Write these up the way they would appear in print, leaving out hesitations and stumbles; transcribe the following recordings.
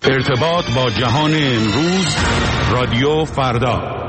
ارتباط با جهان امروز، رادیو فردا.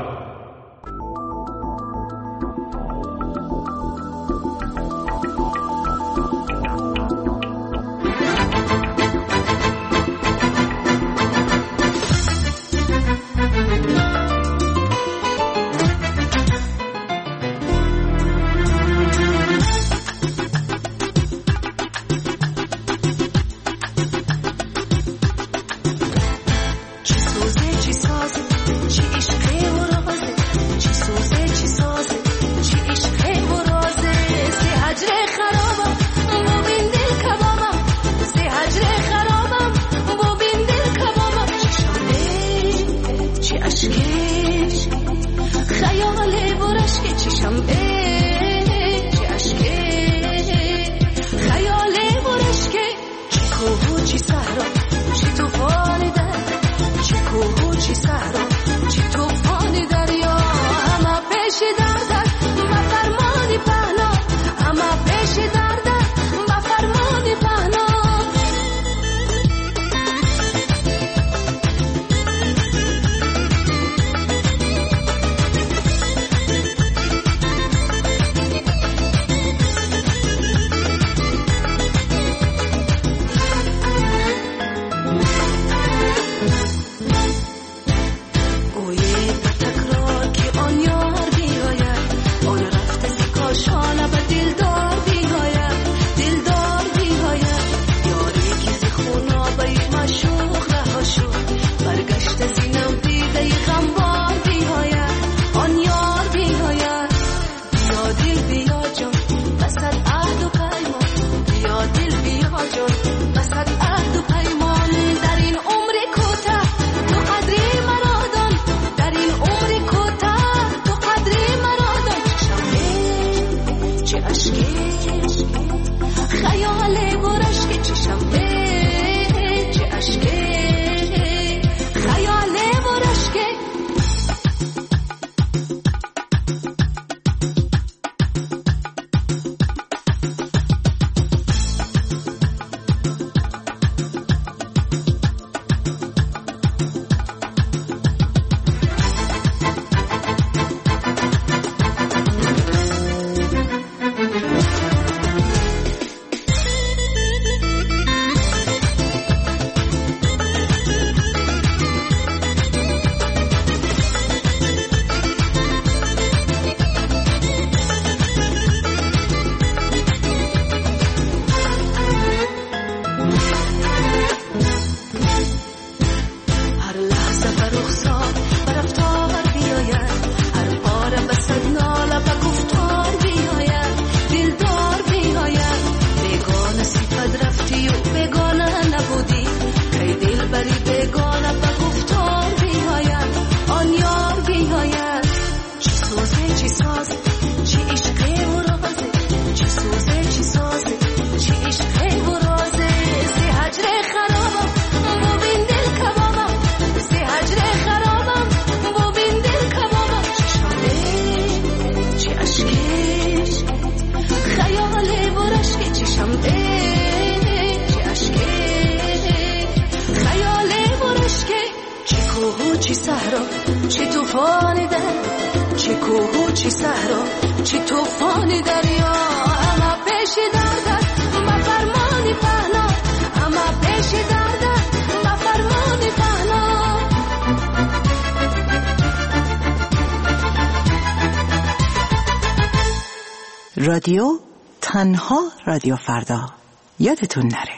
رادیو تنها رادیو فردا، یادتون نره.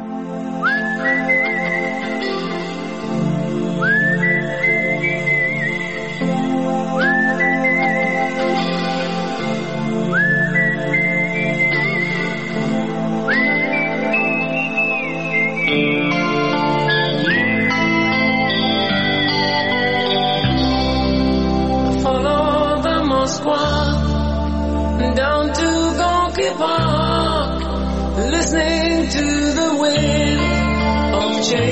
Down to Gonky Park, listening to the wind of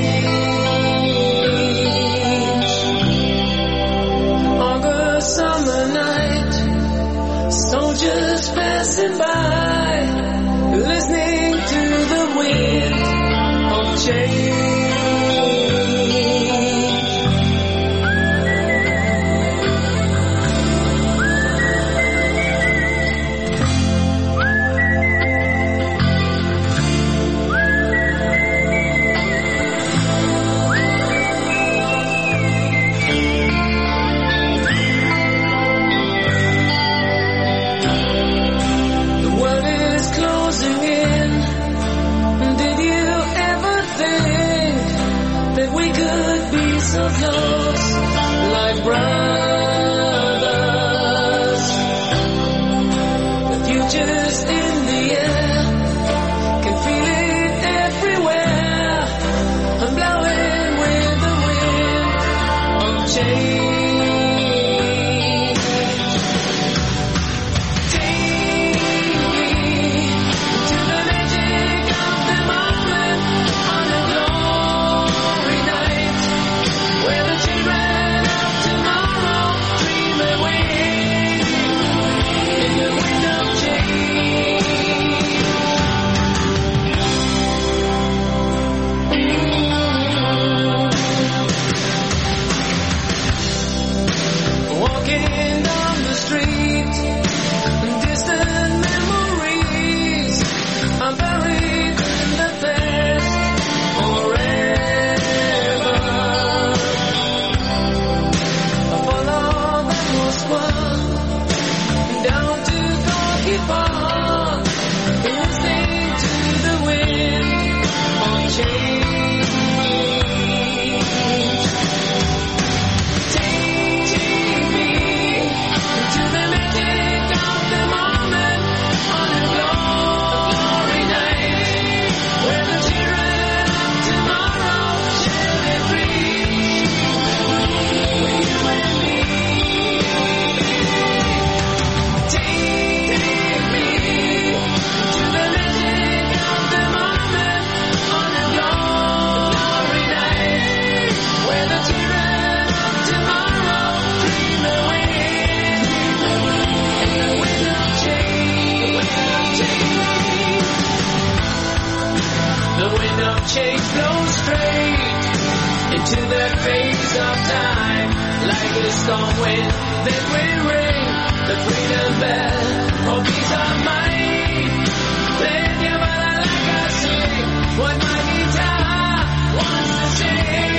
change. August summer night, soldiers passing by, listening to the wind of change. so close, like brothers. The future's in the air, can feel it everywhere. I'm blowing with the wind of change. Change blows straight into the face of time, like a storm wind that will ring the freedom bell for peace of mind. Then you better like I sing what my guitar wants to sing.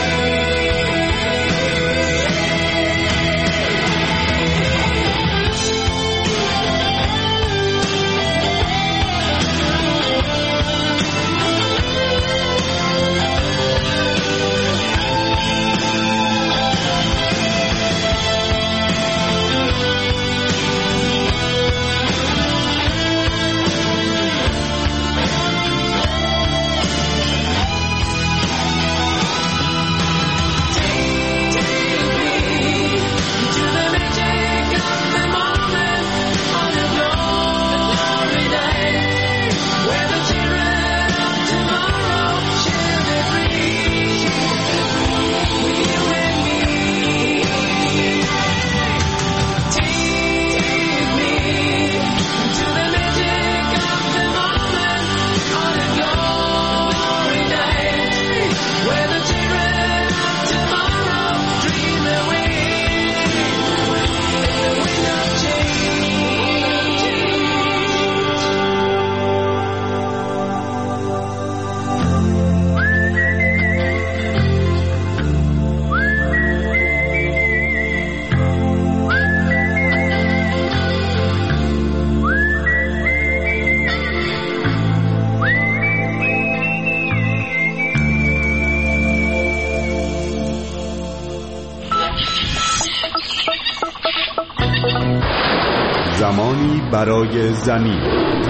زمانی برای زمین.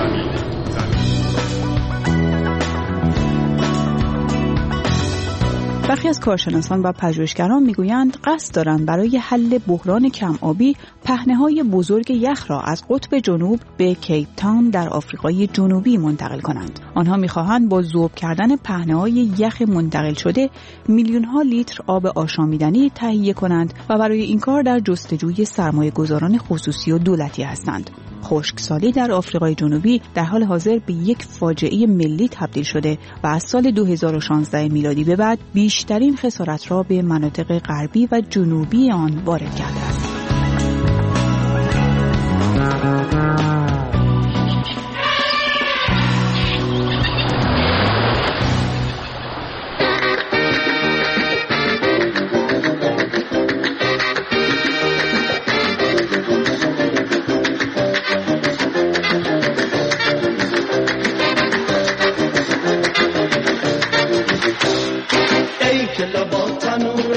برخی از کارشناسان و پژوهشگران میگویند قصد دارند برای حل بحران کم آبی پهنه‌های بزرگ یخ را از قطب جنوب به کیپ تاون در آفریقای جنوبی منتقل کنند. آنها می‌خواهند با ذوب کردن پهنه‌های یخ منتقل شده میلیون‌ها لیتر آب آشامیدنی تهیه کنند و برای این کار در جستجوی سرمایه‌گذاران خصوصی و دولتی هستند. خشکسالی در آفریقای جنوبی در حال حاضر به یک فاجعه ملی تبدیل شده و از سال 2016 میلادی به بعد بیشترین خسارت را به مناطق غربی و جنوبی آن وارد کرده است. ای که با تنور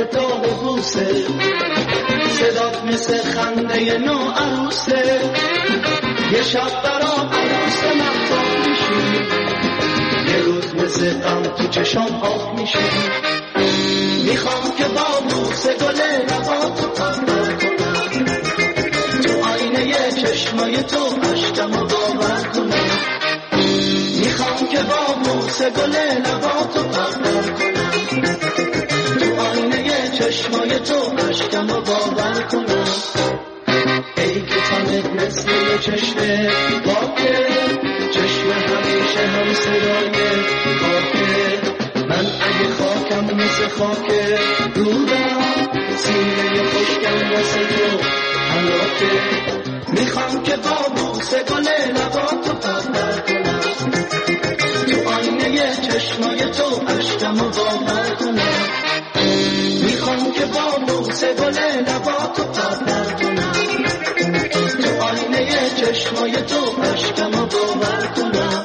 بوسه، صدات مثل خنده نو عروسه، یه شب برام عروس محتاب میشی، یه روز مثل غم تو چشام آب میشی. میخوام که با بوسه گل لباتو پرور کنم، تو آینه چشمای تو عشقمو باور کنم. میخوام که با بوسه گل لباتو پرور کنم، تو آینه چشمای تو عشقمو باور کنم. ای که تنت مثل یه چشم پاکه، چشم همیشه هم صدای خاکه. من اگه خاکم مثل خاکه دورم، سینه خشکم واسه تو حلاکه. میخوام که با بوسه گل لباتو پرور کنم، تو آینه چشمای تو عشقمو باور کنم. میخوام که با بوسه گل لباتو پرور کنم، تو آینه چشمای تو عشقمو باور کنم.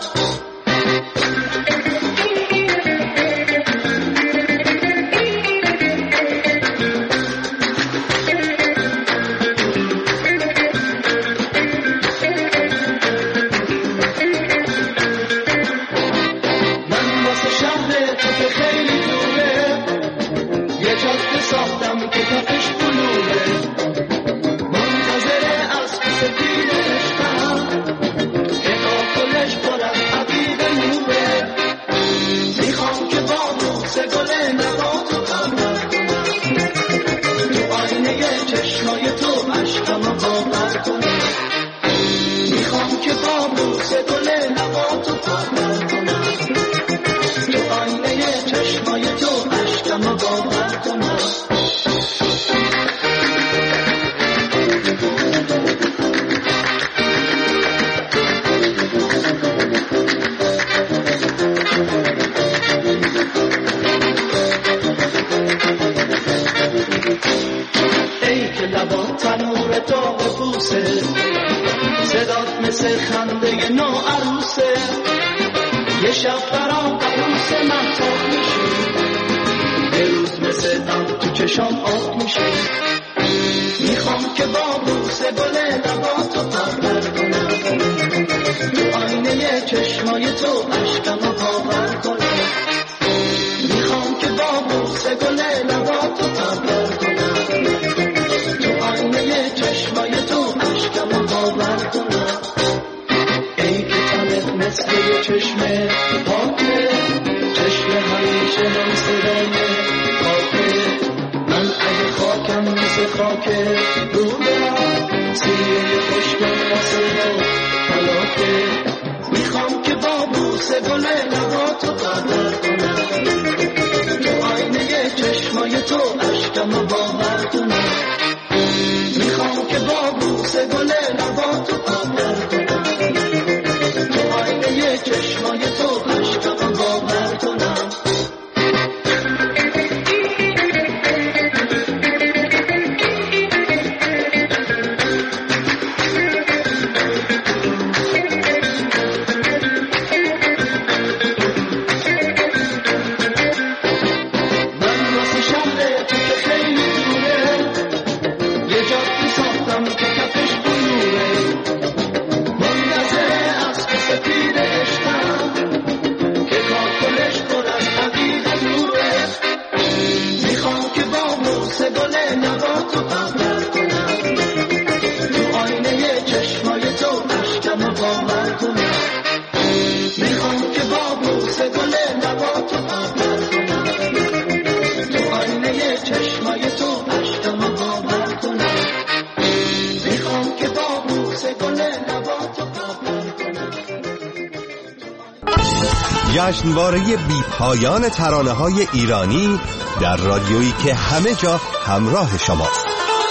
جشنواره بی پایان ترانه‌های ایرانی در رادیویی که همه جا همراه شماست.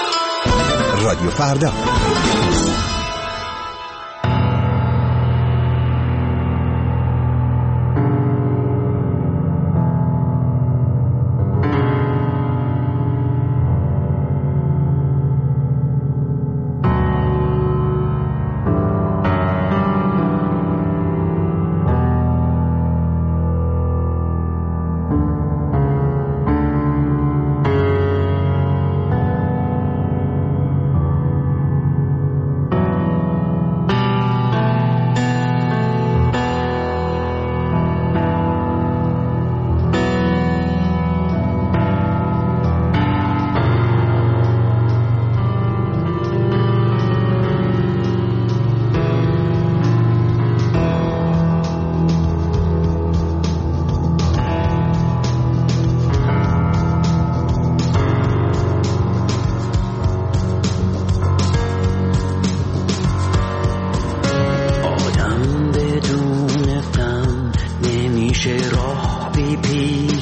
رادیو فردا.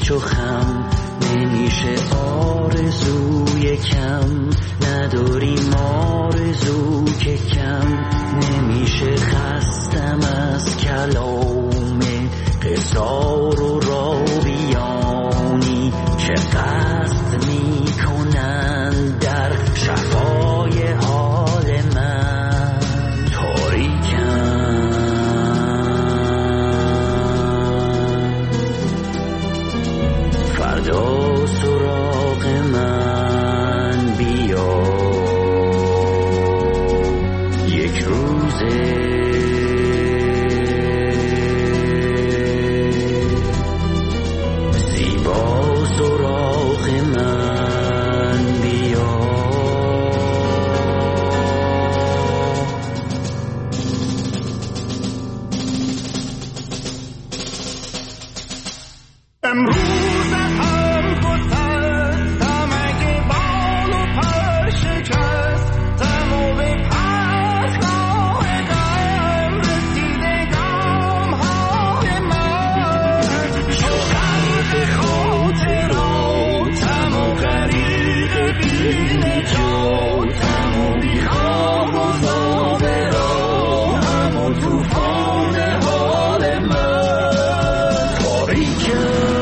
پیچ و خم، نمیشه آرزوی کم، نداریم آرزو که کم نمیشه. خستم از کلام قصار و راویانی که قصد میکنن در شفای حال من. تاریکم فردا سراغ من بیا، یک روزه زیبا سراغ من بیا. امروز هم گذشتم اگه بال و پر شکستم و به پس راه غم رسیده گام‌های من. چو غرق خاطراتم و غریق بی نجاتم و بی خواب و زاد راهم و طوفان حال من. تاریکم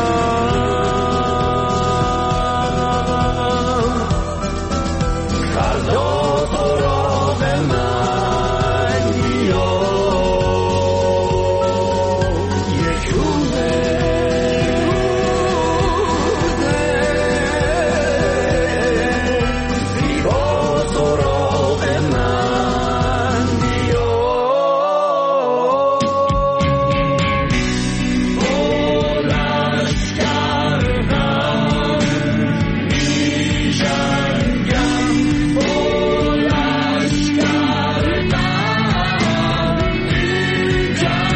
فردا سراغ من بیا، یک روزه زیبا سراغ من بیا. بلند کردم می جنگم، بلند کردم می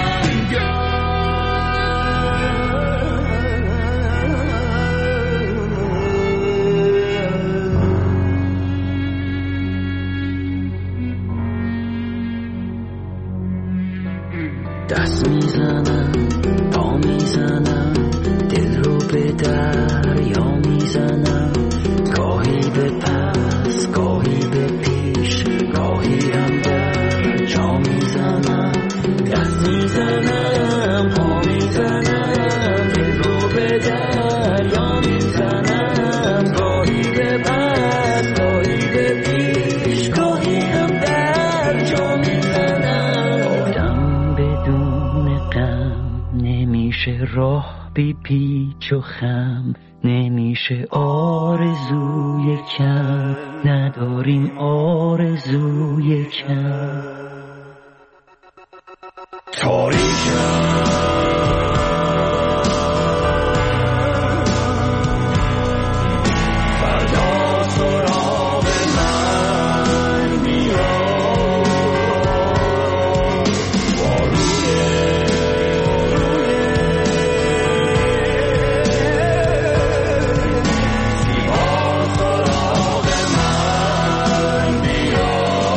جنگم. دست میزنم، پا میزنم، دل رو به دریا میزنم. گاهی به پس، گاهی به پیش، گاهی هم در جا میزنم. دست میزنم، پا میزنم، دل رو به دریا میزنم. گاهی به پس، گاهی به پیش، گاهی هم در جا میزنم. آدم بدون غم نمیشه، راه بی پیچ و خم نمیشه. آرزوی کم نداریم، آرزوی کم. تاریکم فردا سراغ من بیا، با روی زیبا سراغ من بیا.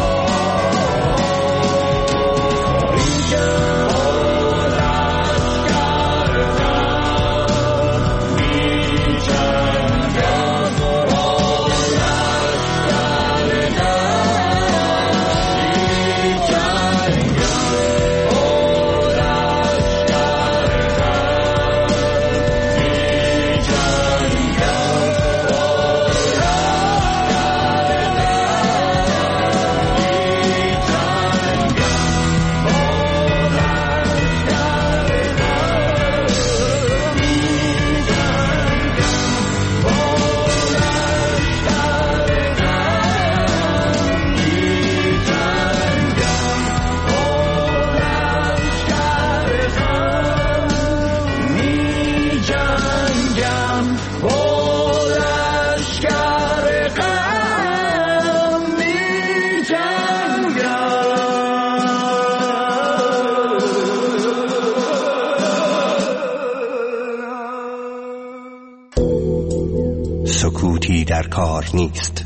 سکوتی در کار نیست.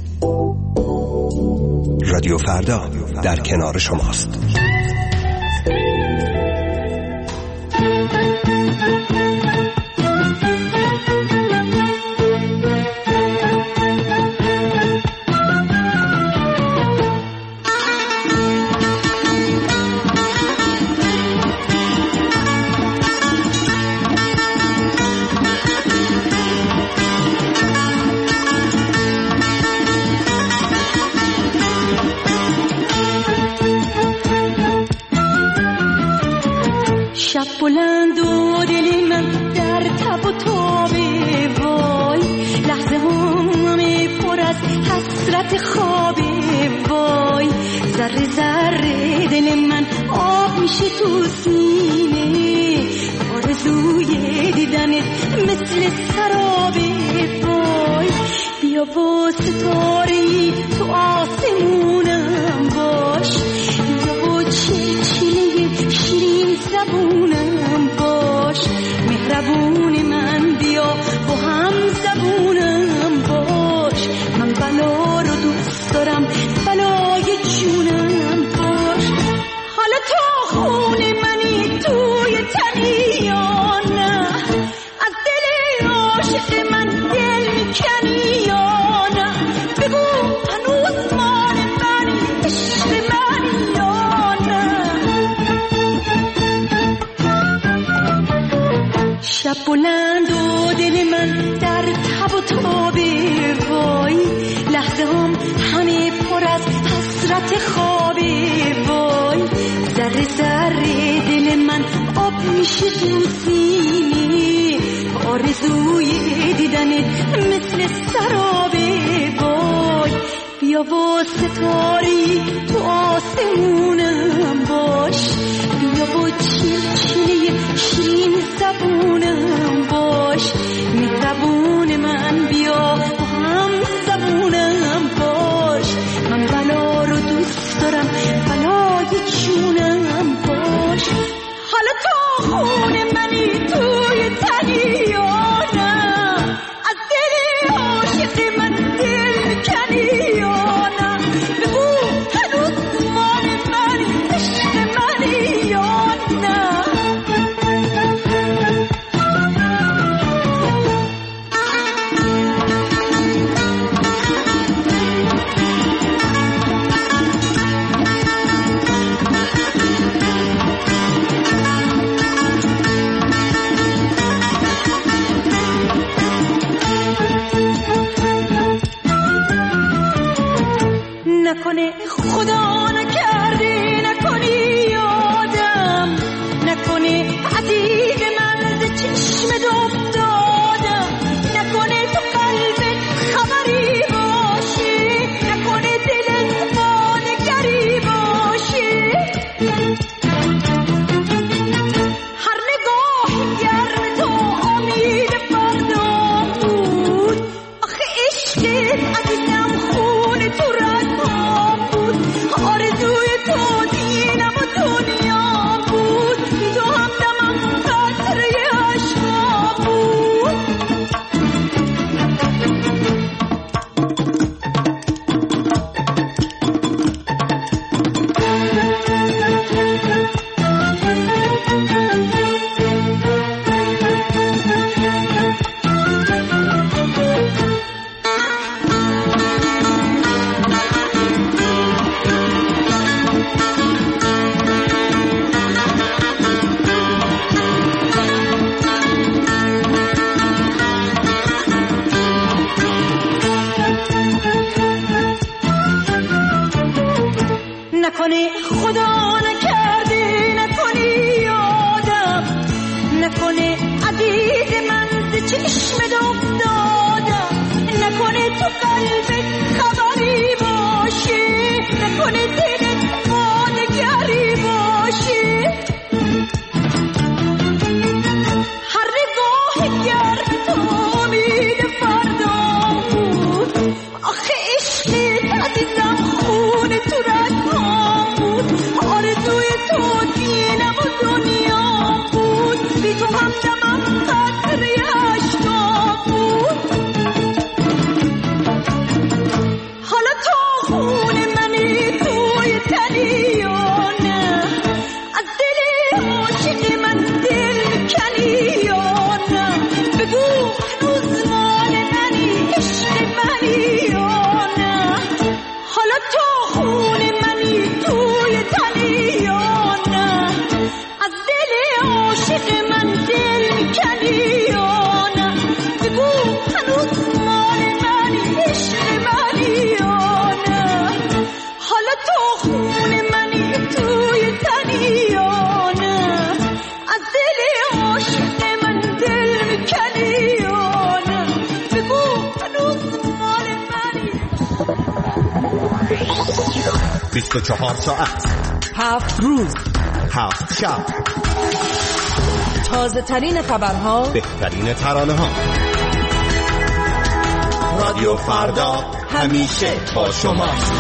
رادیو فردا در کنار شماست. تو سینه، آرزوی دیدنت مثل سراب وای. بیا با ستاره‌ای تو آسمونم باش، بیا با چلچله شیرین زبونم باش. مهربون من بیا با هم زبونم باش. من بلا رو دوست دارم، بلای جونم باش. حالا تو خون منی توی تنی یا نه؟ از دل عاشق من دل میکنی یا نه؟ بگو هنوز مال منی، عشق منی یا نه؟ شب بلند و دل من در تب و تابه وای. لحظه هم همه پر از حسرت خوابه وای. ذره ذره دل من آب میشه تو سینه، آرزوی دیدنت مثل سرابه وای. بیا با ستاری تو آسمونم باش، بیا با چلچله شیرین زبونم باش. مهربون من بیا با هم زبونم باش. من بلا رو دوست دارم، بلای جونم باش. حالا تو خون منی توی تنی یا نه؟ از دل عاشق من دل میکنی یا نه؟ بگو هنوز مال منی، عشق منی یا نه؟ نکنه خدا نکرده، نکنی یادم، نکنه عزیز من ز چشم افتادم، نکنه تو قلبت خبری باشه، نکنه دلت با نگری باشه. هر نگاه گرم تو امید فردا بود، آخه عشقت عزیزم خون تو رد بود. آرزوی تو دینم و دنیا بود، بی تو همدمم قطره عشقا بود. نکنه خدا نکرده، نکنی یادم، نکنه عزیز من ز چشمت افتادم، نکنه تو قلبت خبری باشه، نکنه دلت با نگری باشه. هر نگاه گرم تو امید فردا بود، آخه عشقت عزیزم خون تو رد بود. آرزوی تو دینم و دنیا بود، بی تو همدمم قطره عشقا بود. حالا تو خون منی توی تنی یا نه؟ از دل عاشق من دل میکنی یا نه؟ بگو هنوز مال منی، عشق منی یا نه؟ حالا تو خون منی توی تنی یا نه؟ از دل عاشق من دل میکنی یا نه؟ بگو هنوز مال منی، عشق منی یا نه؟ حالا تو خون منی توی تنی یا نه؟ از دل عاشق من دل میکنی یا نه؟ بگو هنوز مال منی. 24 ساعت 7 روز 7 شب، تازه ترین خبرها، بهترین ترانه ها. رادیو فردا همیشه با شماست.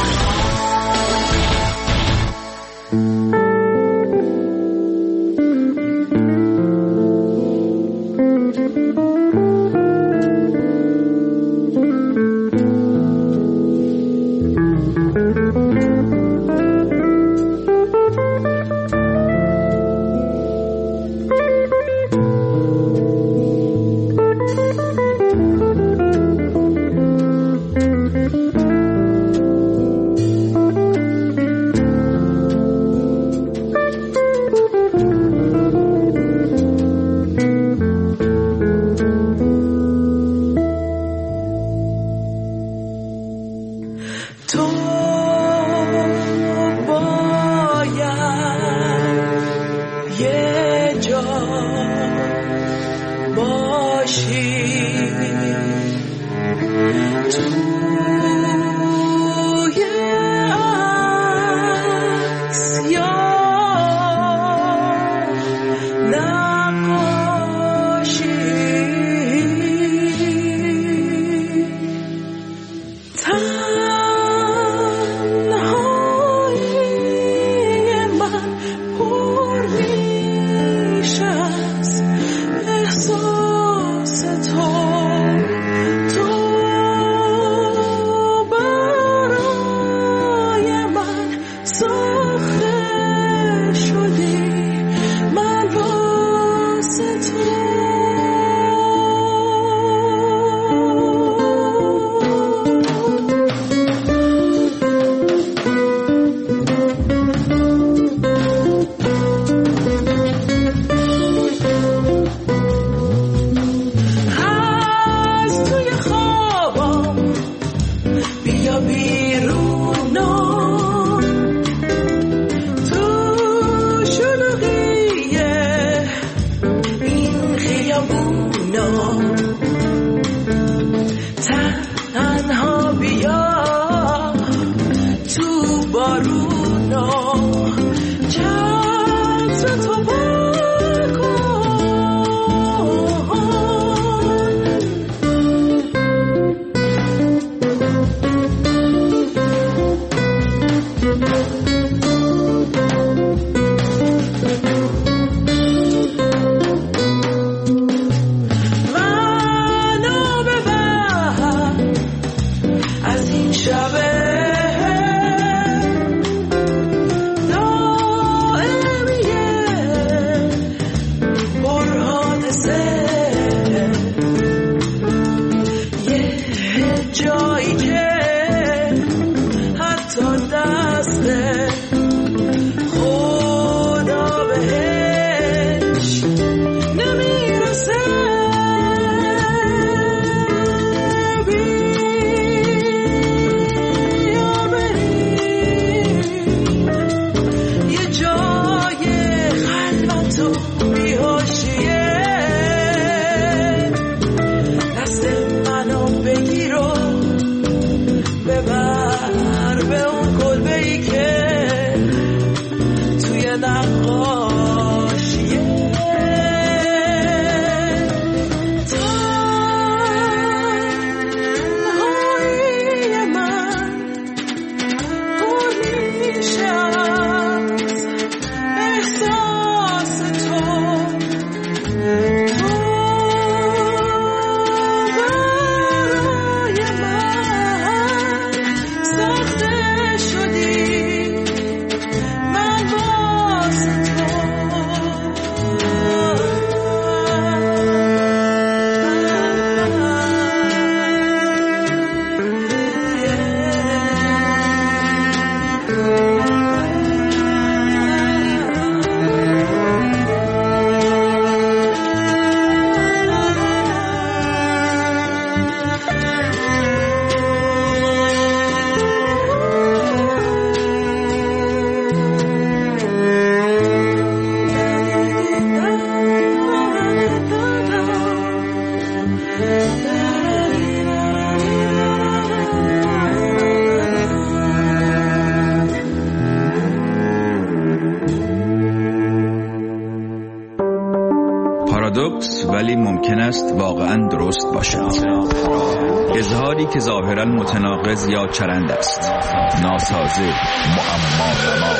ولی ممکن است واقعاً درست باشد. اظهاری که ظاهراً متناقض یا چرند است، ناسازه، معما.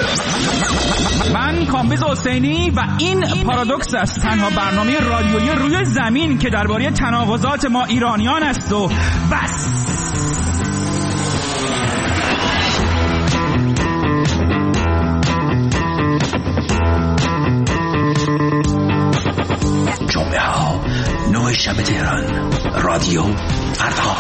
من کامبیز حسینی و این پارادوکس است، تنها برنامه رادیویی روی زمین که درباره تناقضات ما ایرانیان است و بس. جمعه ها 9 شب تهران، رادیو فردا.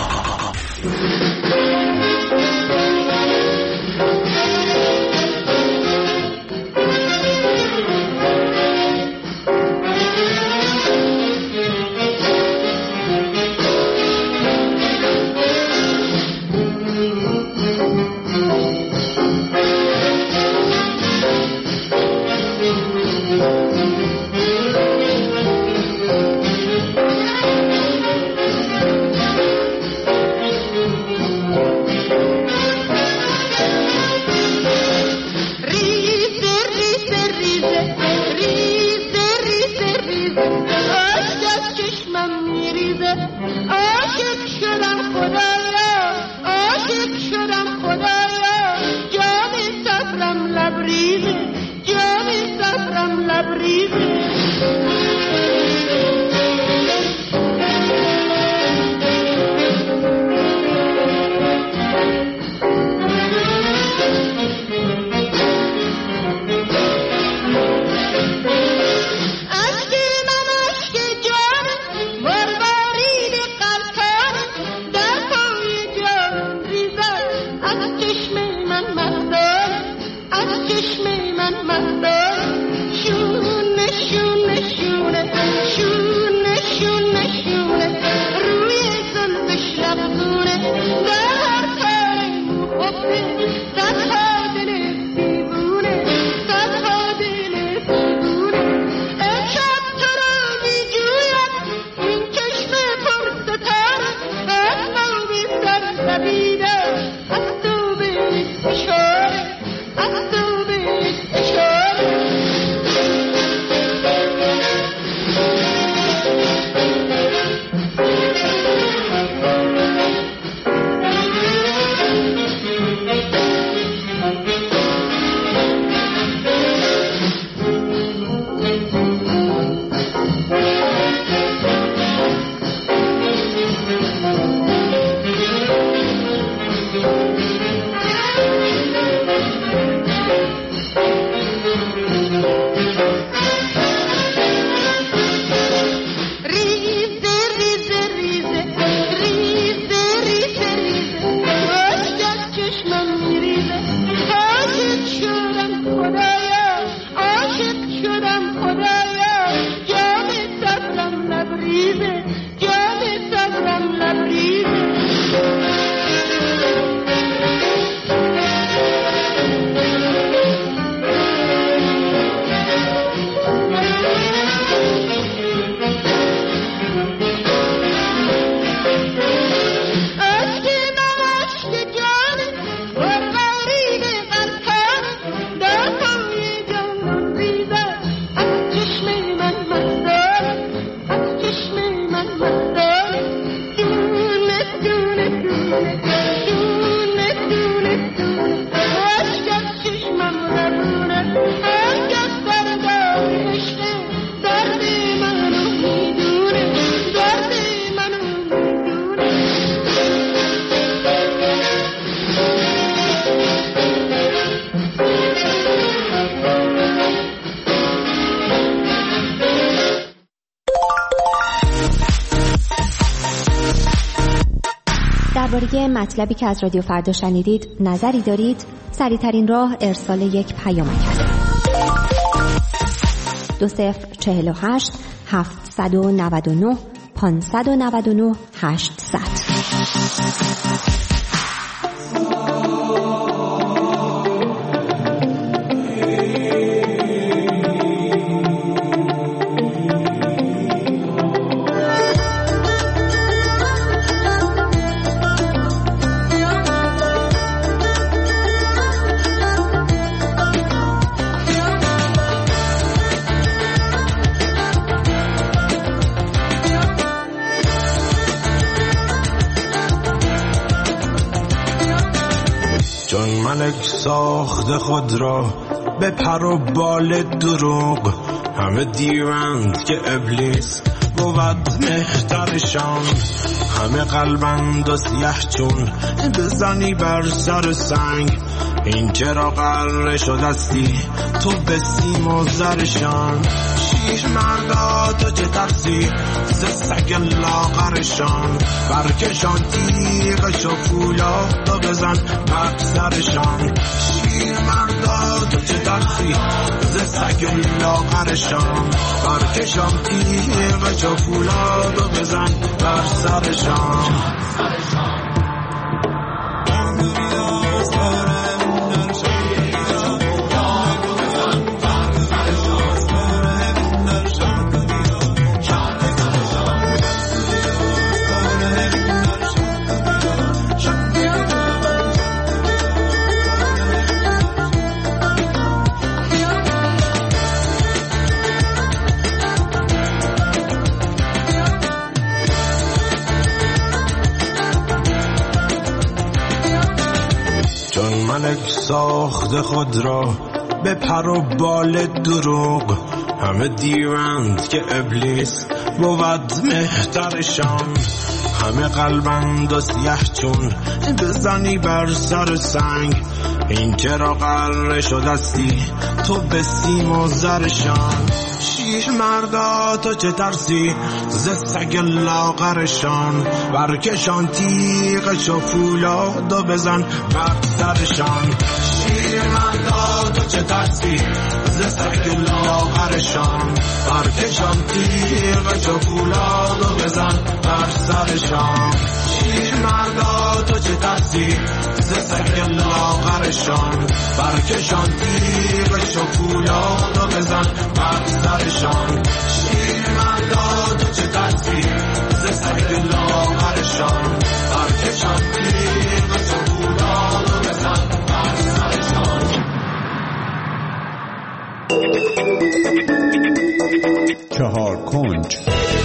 درباره مطلبی که از رادیو فردا شنیدید نظری دارید؟ سریع‌ترین راه ارسال یک پیامک است. 2048 799 599 800. چون ملک ساخت خود را به پر و بال دروغ، همه دیوند که ابلیس بود مهترشان. همه قلبند و سیه چون بزنی بر سر سنگ، این چرا قرار شدستی تو به سیم و زرشان. شیر مردا تو چه ترسی ز سگ لاغرشان، برکشان تیغش و فولاد و بزن بر سرشان. شیر مردا تو چه ترسی ز سگ لاغرشان، برکشان تیغش و فولاد و بزن بر سرشان. ملک ساخت خود را به پر و بال دروغ، همه دیوند که ابلیس بود مهترشان. همه قلبند و سیه چون بزنی بر سر سنگ، این چرا قرار شدستی تو به سیم و زرشان. شیر مردا تو چه ترسی ز سگ لاغرشان، برکشان تیغش و فولاد و بزن بر سرشان. شیر مردا تو چه ترسی ز سگ لاغرشان، برکشان تیغش و فولاد و بزن بر سرشان. شیر مردا تو چه ترسی ز سگ لاغرشان، برکشان تیغش و فولاد و بزن بر سرشان. شیر مردا تو چه ترسی ز سگ لاغرشان، برکشان تیغش و فولاد و بزن بر سرشان. چهار کنج.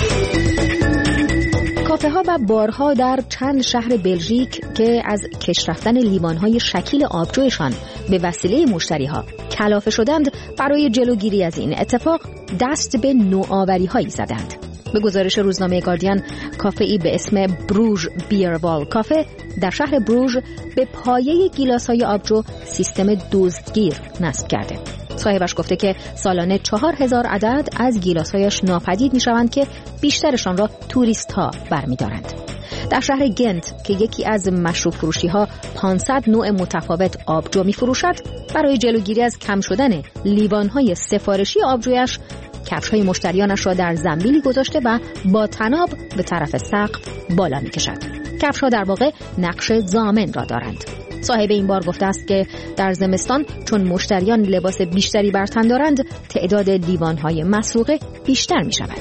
کافه ها و بارها در چند شهر بلژیک که از کش رفتن لیوان های شکیل آبجویشان به وسیله مشتری ها کلافه شدند، برای جلوگیری از این اتفاق دست به نوآوری هایی زدند. به گزارش روزنامه گاردین، کافه‌ای به اسم بروژ بیروال کافه در شهر بروژ به پایه گیلاس های آبجو سیستم دزدگیر نصب کرده. صاحبش گفته که سالانه 4000 عدد از گیلاس‌هایش ناپدید می‌شوند که بیشترشان را توریست‌ها برمی‌دارند. در شهر گنت که یکی از مشروب فروشی‌ها 500 نوع متفاوت آبجو می‌فروشد، برای جلوگیری از کم شدن لیوان‌های سفارشی آبجویش کفش‌های مشتریانش را در زنبیلی گذاشته و با طناب به طرف سقف بالا می‌کشد. کفش‌ها در واقع نقش ضامن را دارند. صاحب این بار گفته است که در زمستان چون مشتریان لباس بیشتری بر تن دارند، تعداد لیوان‌های مسروقه بیشتر می‌شود.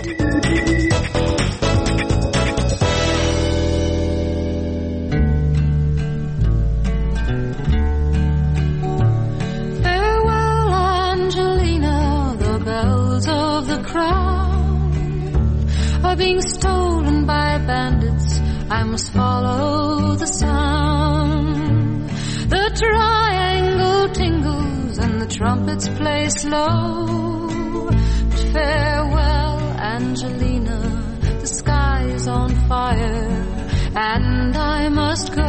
Farewell, Angelina, the bells of the crown are being stolen by bandits. I must follow the sound. The triangle tingles and the trumpets play slow. But farewell, Angelina, the sky is on fire and I must go.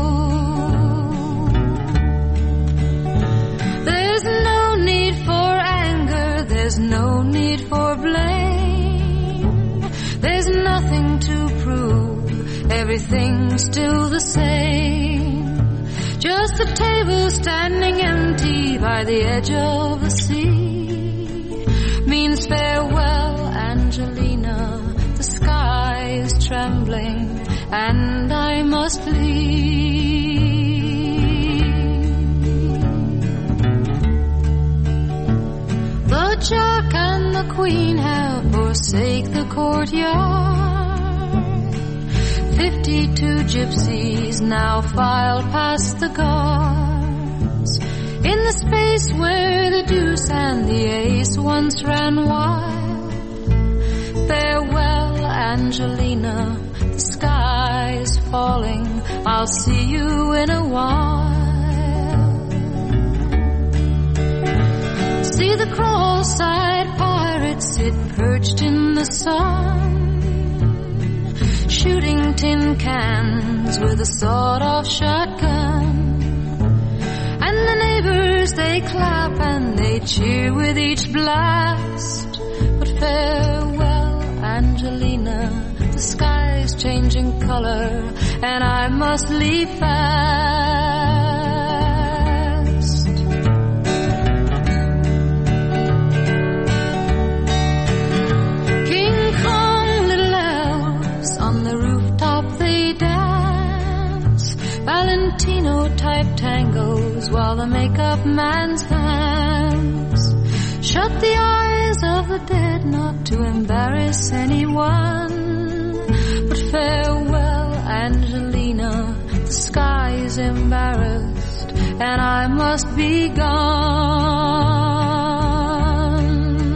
There's no need for anger, there's no need for blame. There's nothing to prove, everything's still the same. Just a table standing empty by the edge of the sea means farewell, Angelina. The sky is trembling and I must leave. The Jack and the Queen have forsaken the courtyard. 52 gypsies now file past the guards in the space where the deuce and the ace once ran wild. Farewell, Angelina, the sky is falling, I'll see you in a while. See the cross-eyed pirates sit perched in the sun, shooting tin cans with a sawed-off shotgun. And the neighbors, they clap and they cheer with each blast. But farewell, Angelina, the sky's changing color, and I must leave fast. King Kong, little elves, on the rooftop they dance, Valentino-type tangos while the makeup man's hands shut the eyes of the dead not to embarrass anyone. But farewell, Angelina, the sky is embarrassed and I must be gone.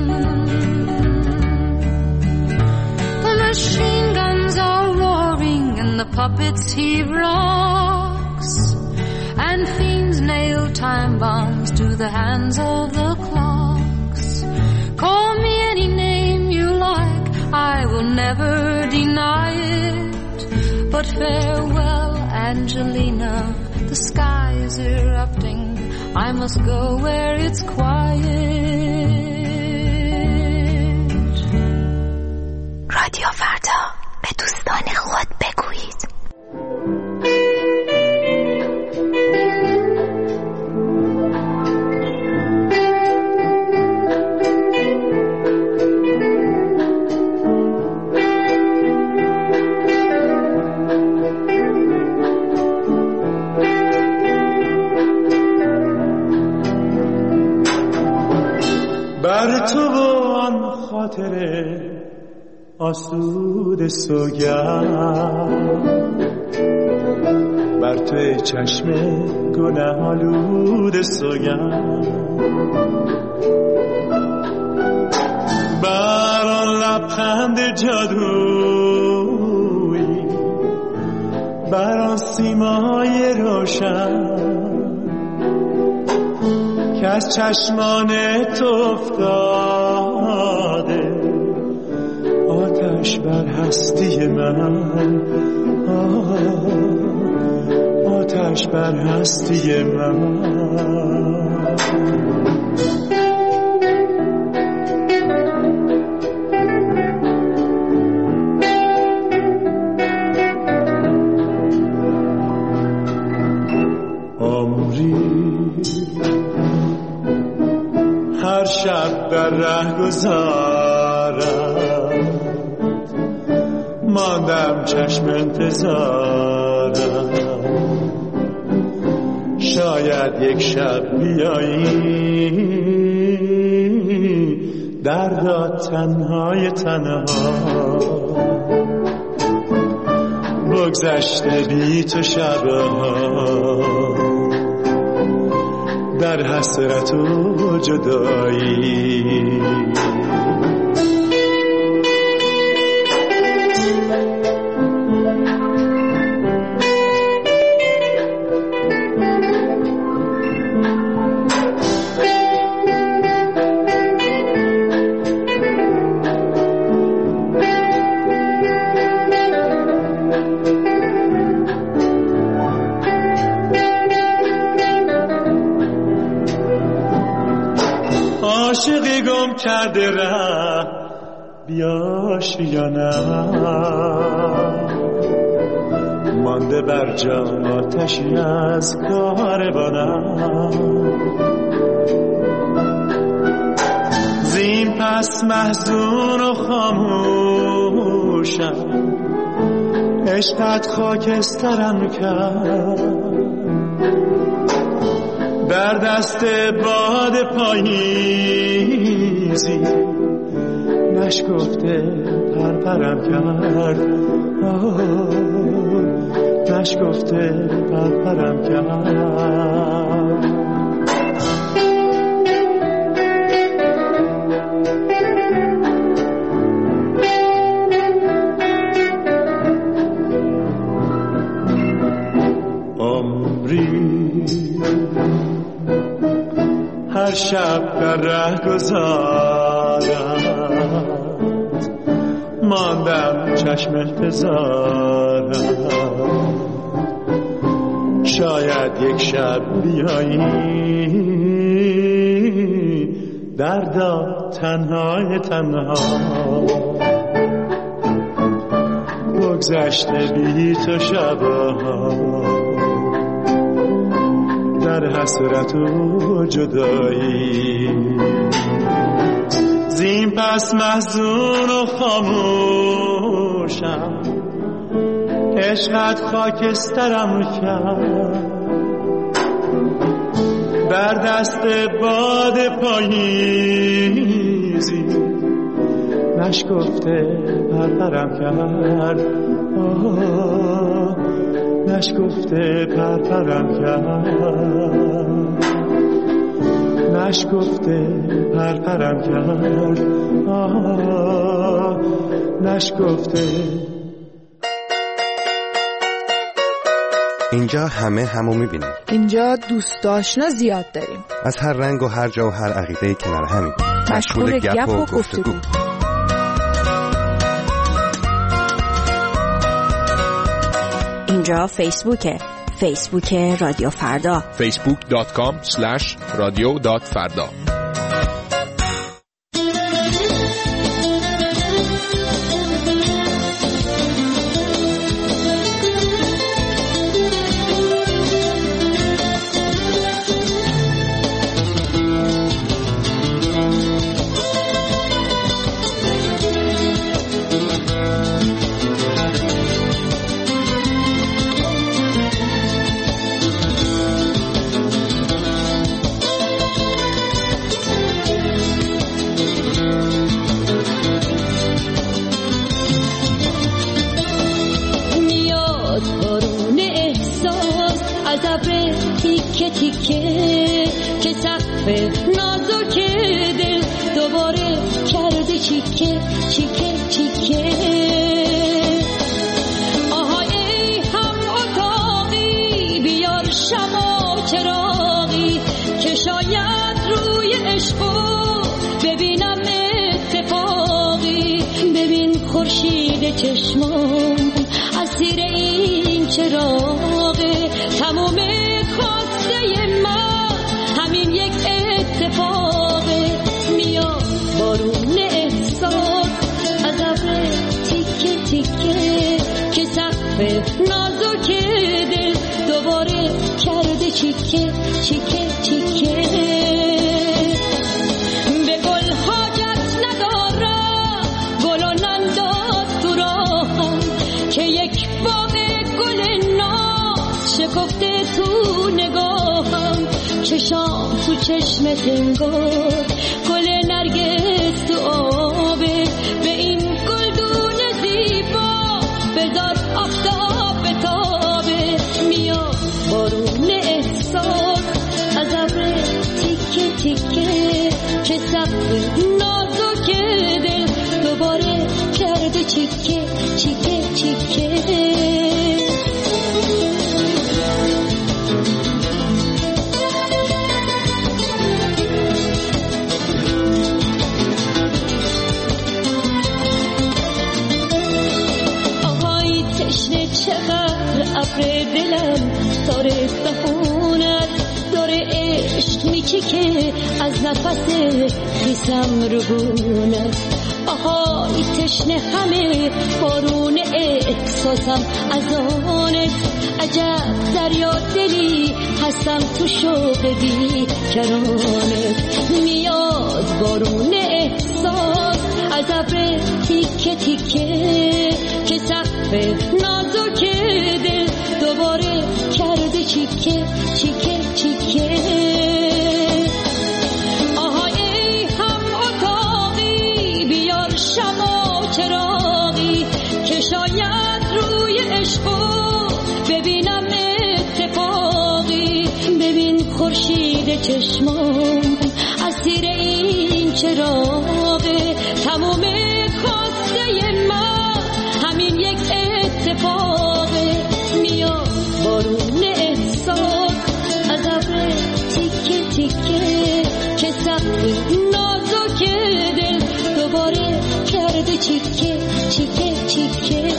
The machine guns are roaring and the puppets heave rocks, and fiends nail time bombs to the hands of the clocks. Call me any name you like, I will never deny it. But farewell, Angelina, the sky is erupting, I must go where it's quiet. رادیو فردا، به دوستان خود بگویید. بر تو و آن خاطره آسود سوگند، بر توی چشم گناه آلود سوگند، بر آن لبخند جادویی، بر آن سیمای روشن که از چشمان تو افتاده، آتش بر هستی من، آتش بر هستی من. هر شب در ره گذارم، ماندم چشم انتظارم، شاید یک شب بیایی دردا تنهای تنها، بگذشته بی تو شبها در حسرت و جدایی. عاشقی گم کرده ره بیاش یا نه، مانده بر جان آتشی از کاروانم، زین پس محزون و خاموشم، عشقت خاکسترم کرد، در دست باد پاییزی نشکفته پرپرم کرد، نشکفته پرپرم کرد. در شب در ره گذارم ماندم چشم انتظارم شاید یک شب بیایی دردا تنهای تنها بگذشته بی تو شبها در حسرت و جدایی زین پس محزون و خاموشم عشقت خاکسترم کرد در دست باد پاییزی نشکفته پرپرم کرد نشکفته پرپرم کرد نشکفته پرپرم کرد نشکفته. اینجا همو میبینیم. اینجا دوست آشنا زیاد داریم. از هر رنگ و هر جا و هر عقیده کنار همین. مشغول گپ و گفتگو. اینجا فیسبوک رادیو فردا. facebook.com/radio.farda. چشمام اسیر این چراغه تمام خواسته من همین یک اتفاقه میاد بارون احساس از ابر تیکه تیکه که سقف نازک دل دوباره کرده چیکه چیکه چیکه به گل حاجت ندارم گل و ننداز تو راهم که یک باغ گل ناز شکفته تو نگاهم چشام تو چشم تنگار گل نرگس تو آبه به این گلدون زیبا بذار آفتاب بتابه میاد بارون احساس از ابر تیکه تیکه که سقف نازک دل دوباره کرده چیکه چیکه چیکه آهای تشنه چقدر ابر دلم داره بخونت داره عشق میچکه از نفس خیسم رو بونت آهای تشنه همه بارون احساسم از آنت عجب دریا دلی هستم تو شوق بیکرانت میاد بارون احساس از ابر تیکه تیکه که سقف نازک دل دوباره کرده چیکه چیکه چیکه آهای هم اتاقی بیار شمع و چراغی که شاید روی عشقو ببینم اتفاقی ببین خورشید چشمام اسیر این چراغه تمام خواسته من همین یک اتفاقه میاد بارون احساس از ابر تیکه تیکه که نازک دل دوباره کرده چیکه چیکه چیکه.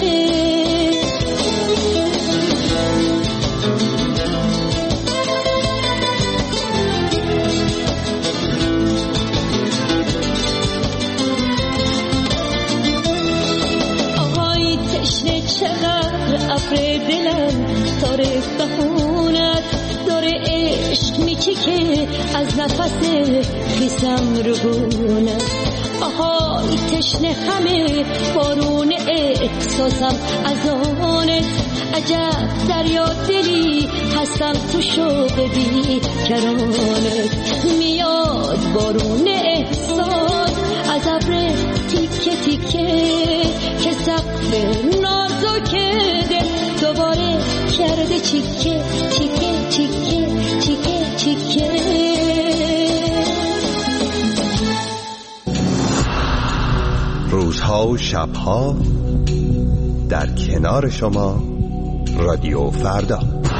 آهای تشنه چقدر ابر دلم تاره بخونت داره عشق میچیکه از نفس خیسم رو گونت. آهای تشنه همه بارون احساسم از آنت. عجب دریا دلی هستم تو شوق بی کرانت. میاد بارون احساس از ابر تیکه تیکه که سقف نازک دل دوباره کرده چیکه چیکه چیکه چیکه چیکه. روزها و شبها در کنار شما رادیو فردا.